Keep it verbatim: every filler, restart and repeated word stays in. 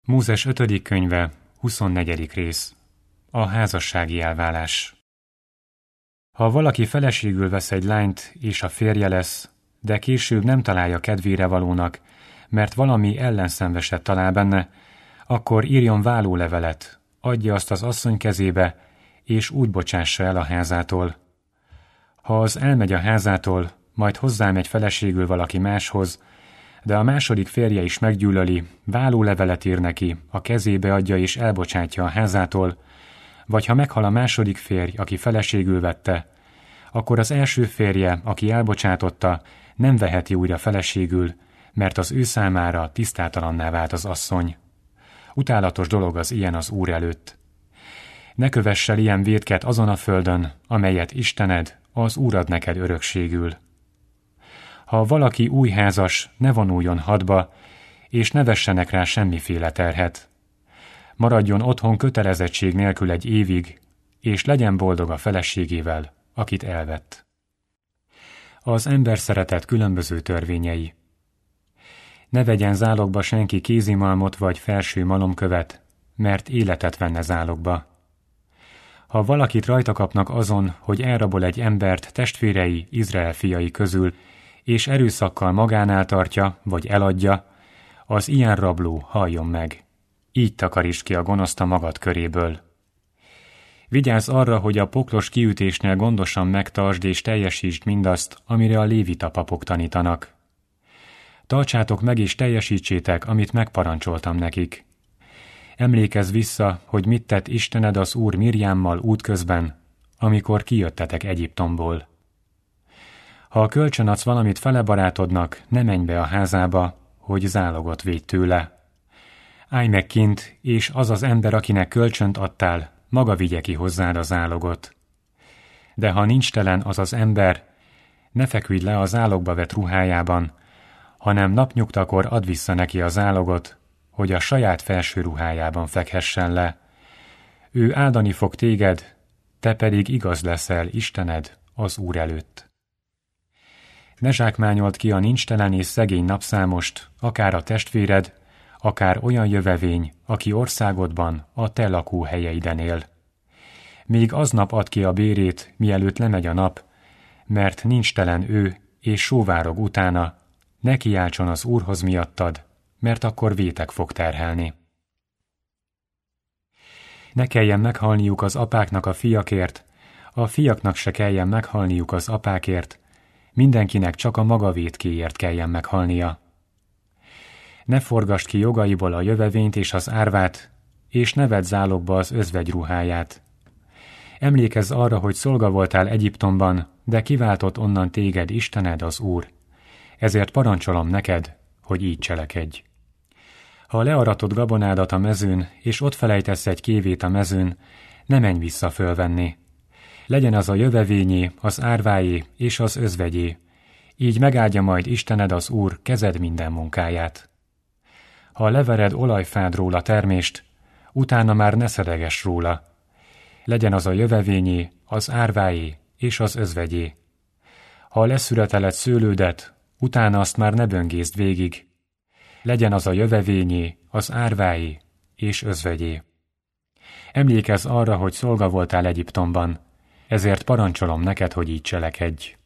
Mózes ötödik könyve, huszonnegyedik rész. A házassági elválás. Ha valaki feleségül vesz egy lányt, és a férje lesz, de később nem találja kedvére valónak, mert valami ellenszenveset talál benne, akkor írjon vállólevelet, adja azt az asszony kezébe, és úgy bocsássa el a házától. Ha az elmegy a házától, majd hozzámegy feleségül valaki máshoz, de a második férje is meggyűlöli, vállólevelet ír neki, a kezébe adja és elbocsátja a házától, vagy ha meghal a második férj, aki feleségül vette, akkor az első férje, aki elbocsátotta, nem veheti újra feleségül, mert az ő számára tisztátalanná vált az asszony. Utálatos dolog az ilyen az Úr előtt. Ne kövess el ilyen vétket azon a földön, amelyet Istened, az Úr ad neked örökségül. Ha valaki új házas, ne vonuljon hadba, és ne vessenek rá semmiféle terhet. Maradjon otthon kötelezettség nélkül egy évig, és legyen boldog a feleségével, akit elvett. Az ember szeretet különböző törvényei. Ne vegyen zálogba senki kézimalmot vagy felső malomkövet, mert életet venne zálogba. Ha valakit rajta kapnak azon, hogy elrabol egy embert testvérei, Izrael fiai közül, és erőszakkal magánál tartja, vagy eladja, az ilyen rabló halljon meg. Így takarítsd ki a gonoszt a magad köréből. Vigyázz arra, hogy a poklos kiütésnél gondosan megtartsd és teljesítsd mindazt, amire a lévita papok tanítanak. Tartsátok meg és teljesítsétek, amit megparancsoltam nekik. Emlékezz vissza, hogy mit tett Istened az Úr Mirjámmal útközben, amikor kijöttetek Egyiptomból. Ha kölcsönadsz valamit fele barátodnak, ne menj be a házába, hogy zálogot védj tőle. Állj meg kint, és az az ember, akinek kölcsönt adtál, maga vigye ki hozzád a zálogot. De ha nincs telen az az ember, ne feküdj le a zálogba vett ruhájában, hanem napnyugtakor add vissza neki a zálogot, hogy a saját felső ruhájában fekhessen le. Ő áldani fog téged, te pedig igaz leszel Istened az Úr előtt. Ne zsákmányold ki a nincstelen és szegény napszámost, akár a testvéred, akár olyan jövevény, aki országodban, a te lakóhelyeiden él. Még aznap add ki a bérét, mielőtt lemegy a nap, mert nincstelen ő, és sóvárog utána, ne kiáltson az Úrhoz miattad, mert akkor vétek fog terhelni. Ne kelljen meghalniuk az apáknak a fiakért, a fiaknak se kelljen meghalniuk az apákért, mindenkinek csak a maga vétkéért kelljen meghalnia. Ne forgasd ki jogaiból a jövevényt és az árvát, és ne vedd zálogba az özvegy ruháját. Emlékezz arra, hogy szolga voltál Egyiptomban, de kiváltott onnan téged Istened az Úr. Ezért parancsolom neked, hogy így cselekedj. Ha learatod gabonádat a mezőn, és ott felejtesz egy kévét a mezőn, ne menj vissza fölvenni. Legyen az a jövevényé, az árváé és az özvegyé. Így megáldja majd Istened az Úr kezed minden munkáját. Ha levered olajfádról a termést, utána már ne szedegess róla. Legyen az a jövevényé, az árváé és az özvegyé. Ha leszüreteled szőlődet, utána azt már ne böngészd végig. Legyen az a jövevényé, az árváé és özvegyé. Emlékezz arra, hogy szolga voltál Egyiptomban, ezért parancsolom neked, hogy így cselekedj.